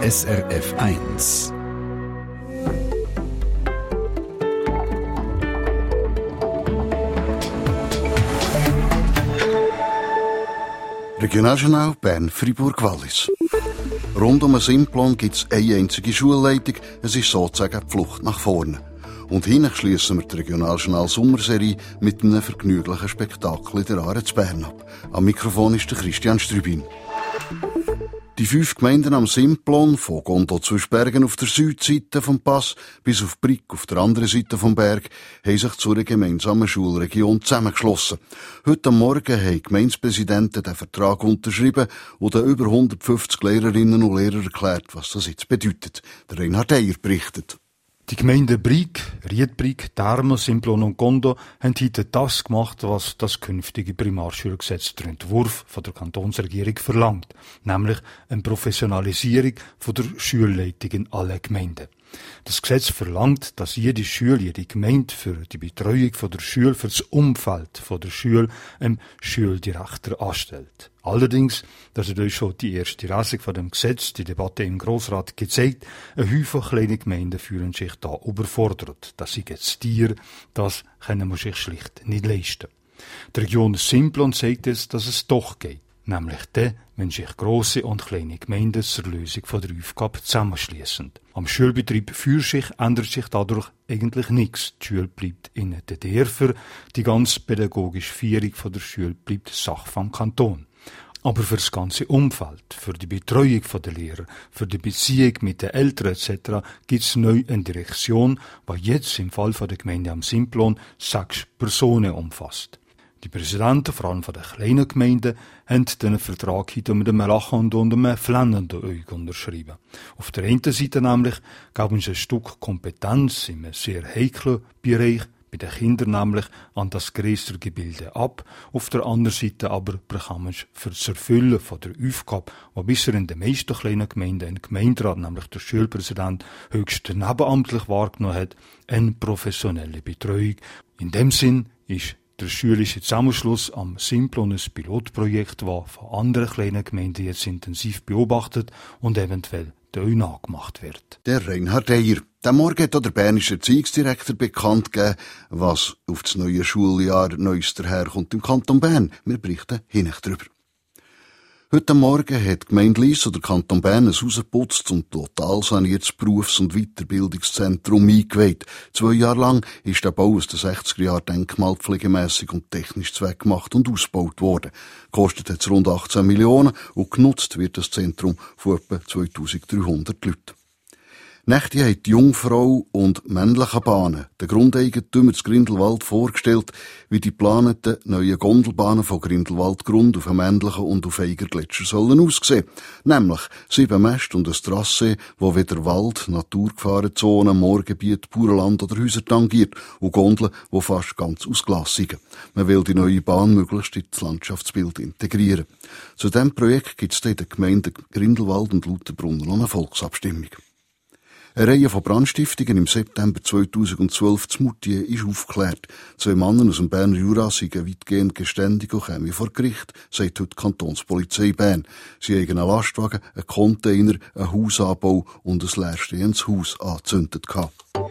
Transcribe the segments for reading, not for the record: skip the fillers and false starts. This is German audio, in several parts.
SRF 1. Regionaljournal Bern-Fribourg-Wallis. Rund um den Simplon gibt es eine einzige Schulleitung. Es ist sozusagen die Flucht nach vorne. Und hinten schliessen wir die Regionaljournal Sommerserie mit einem vergnüglichen Spektakel in der Aare zu Bern ab. Am Mikrofon ist der Christian Strübin. Die 5 Gemeinden am Simplon, von Gondo zu Spergen auf der Südseite vom Pass bis auf Brig auf der anderen Seite vom Berg, haben sich zu einer gemeinsamen Schulregion zusammengeschlossen. Heute Morgen haben die Gemeindepräsidenten den Vertrag unterschrieben und den über 150 Lehrerinnen und Lehrer erklärt, was das jetzt bedeutet. Der Reinhard Eyer berichtet. Die Gemeinden Brig, Riedbrig, Darmo, Simplon und Gondo haben heute das gemacht, was das künftige Primarschulgesetz der Entwurf von der Kantonsregierung verlangt, nämlich eine Professionalisierung von der Schulleitung in allen Gemeinden. Das Gesetz verlangt, dass jede Schule, jede Gemeinde für die Betreuung von der Schule, für das Umfeld von der Schule einen Schuldirektor anstellt. Allerdings, das hat euch schon die erste Lesung von dem Gesetz, die Debatte im Grossrat gezeigt, ein Haufen kleine Gemeinden fühlen sich da überfordert. Das sind jetzt Tiere, das können wir sich schlicht nicht leisten. Die Region Simplon sagt jetzt, dass es doch geht. Nämlich dann, wenn sich grosse und kleine Gemeinden zur Lösung von der Aufgabe zusammenschliessen. Am Schulbetrieb für sich ändert sich dadurch eigentlich nichts. Die Schule bleibt in den Dörfern, die ganze pädagogische Führung von der Schule bleibt Sache vom Kanton. Aber für das ganze Umfeld, für die Betreuung der Lehrer, für die Beziehung mit den Eltern etc. gibt es neu eine Direktion, die jetzt im Fall der Gemeinde am Simplon 6 Personen umfasst. Die Präsidenten, vor allem von den kleinen Gemeinden, haben den Vertrag heute mit einem lachenden und einem flennenden Auge unterschrieben. Auf der einen Seite nämlich geben sie ein Stück Kompetenz in einem sehr heiklen Bereich, bei den Kindern nämlich an das grössere Gebilde ab. Auf der anderen Seite aber bekommen sie für das Erfüllen von der Aufgabe, die bisher in den meisten kleinen Gemeinden ein Gemeinderat, nämlich der Schulpräsident, höchst nebenamtlich wahrgenommen hat, eine professionelle Betreuung. In dem Sinn ist der schulische Zusammenschluss am Simplon ein Pilotprojekt, das von anderen kleinen Gemeinden jetzt intensiv beobachtet und eventuell nachgemacht wird. Der Reinhard Eyer. Am Morgen hat auch der bernische Erziehungsdirektor bekannt gegeben, was auf das neue Schuljahr Neues daherkommt im Kanton Bern. Wir berichten hinten drüber. Heute Morgen hat die Gemeinde Lyss oder Kanton Bern ein Haus geputzt und total saniertes Berufs- und Weiterbildungszentrum eingeweiht. 2 Jahre lang ist der Bau aus den 60er Jahren denkmalpflegemässig und technisch zweckgemacht und ausgebaut worden. Kostet jetzt rund 18 Millionen und genutzt wird das Zentrum von etwa 2300 Leuten. Nächte haben die Jungfrau und männlichen Bahnen den Grundeigentümer des Grindelwald vorgestellt, wie die geplanten neuen Gondelbahnen von Grindelwald-Grund auf dem männlichen und auf Eigergletscher sollen aussehen. Nämlich 7 Mäste und ein Trassee, wo weder Wald, Naturgefahrenzonen, Moorgebiet, Bauernland oder Häuser tangiert und Gondeln, die fast ganz ausgelassen sind. Man will die neue Bahn möglichst ins Landschaftsbild integrieren. Zu diesem Projekt gibt es in den Gemeinden Grindelwald und Lauterbrunnen noch eine Volksabstimmung. Eine Reihe von Brandstiftungen im September 2012 zu Moutier ist aufgeklärt. 2 Männer aus dem Berner Jura sind weitgehend geständig und kommen vor Gericht, sagt heute die Kantonspolizei Bern. Sie haben einen Lastwagen, einen Container, einen Hausanbau und ein leerstehendes Haus angezündet gehabt.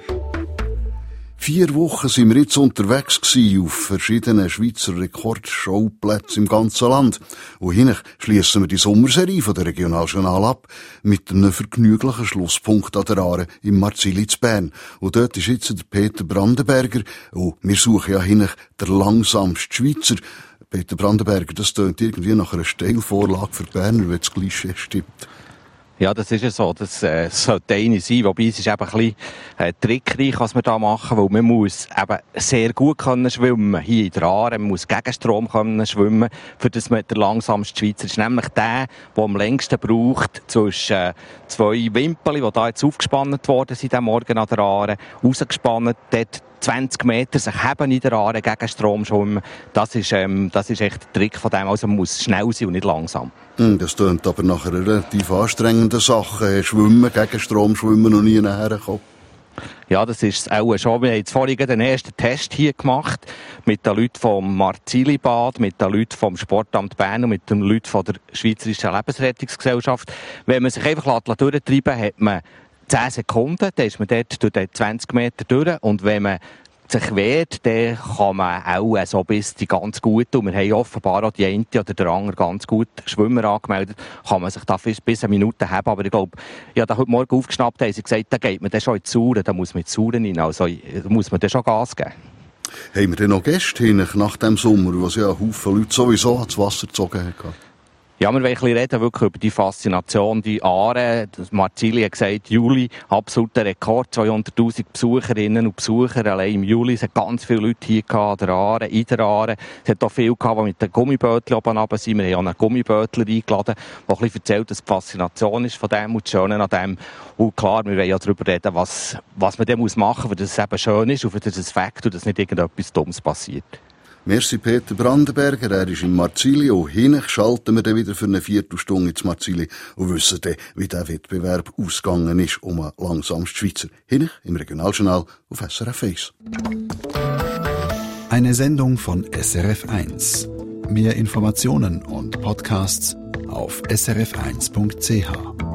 4 Wochen sind wir jetzt unterwegs gewesen auf verschiedenen Schweizer Rekordschauplätzen im ganzen Land. Und hinten schliessen wir die Sommerserie von der Regionaljournal ab mit einem vergnüglichen Schlusspunkt an der Aare im Marzili zu Bern. Und dort ist jetzt der Peter Brandenberger. Und wir suchen ja hinten der langsamste Schweizer. Peter Brandenberger, das tönt irgendwie nach einer Steilvorlage für Berner, wenn das Klischee stimmt. Ja, das ist ja so. Das sollte eine sein. Wobei es ist eben ein bisschen trickreich, was wir da machen, weil man muss eben sehr gut können schwimmen hier in der Aare. Man muss gegen Strom können schwimmen, für das man der langsamste Schweizer ist. Nämlich der am längsten braucht, zwischen 2 Wimpeln, die da jetzt aufgespannt worden sind, am Morgen an der Aare, rausgespannt, dort 20 Meter sich heben in der Aare gegen Strom schwimmen. Das ist echt der Trick von dem. Also man muss schnell sein und nicht langsam. Das klingt aber nach einer relativ anstrengenden Sache. Schwimmen, gegen Strom schwimmen und nie nachher kommen. Ja, das ist es auch schon. Wir haben jetzt vorhin den ersten Test hier gemacht. mit den Leuten vom Marzili-Bad, mit den Leuten vom Sportamt Bern und mit den Leuten von der Schweizerischen Lebensrettungsgesellschaft. Wenn man sich einfach durchtreiben lässt, hat man 10 Sekunden, dann ist man dort durch die 20 Meter durch. Und wenn man sich wehrt, dann kann man auch so bis die ganz gut, und wir haben offenbar auch die eine oder der andere ganz gut Schwimmer angemeldet, kann man sich da bis eine Minute haben. Aber ich glaube, ja, da heute Morgen aufgeschnappt haben sie gesagt, da geht man dann schon in die Sauren, da muss man in die Sauren rein, also da muss man dann schon Gas geben. Haben wir denn noch Gäste nach dem Sommer, wo ja Haufen Leute sowieso ans Wasser gezogen haben? Ja, wir wollen ein bisschen reden wirklich über die Faszination, die Aare. Marzili hat gesagt, Juli, absoluter Rekord, 200'000 Besucherinnen und Besucher. Allein im Juli es hat ganz viele Leute hier gehabt, an der Aare, in der Aare. Es hat auch viele gehabt, die mit den Gummibötchen oben runter sind. Wir haben auch einen Gummibötler eingeladen, der ein bisschen erzählt, dass die Faszination ist von dem und das Schöne an dem. Und klar, wir wollen ja darüber reden, was man dann machen muss, damit es eben schön ist und für das Fakt und dass nicht irgendetwas Dummes passiert. Merci Peter Brandenberger, er ist im Marzili und hinten schalten wir dann wieder für eine Viertelstunde ins Marzili und wissen dann, wie der Wettbewerb ausgegangen ist um langsamste Schweizer. Hinten im Regionaljournal auf SRF 1. Eine Sendung von SRF 1. Mehr Informationen und Podcasts auf srf1.ch.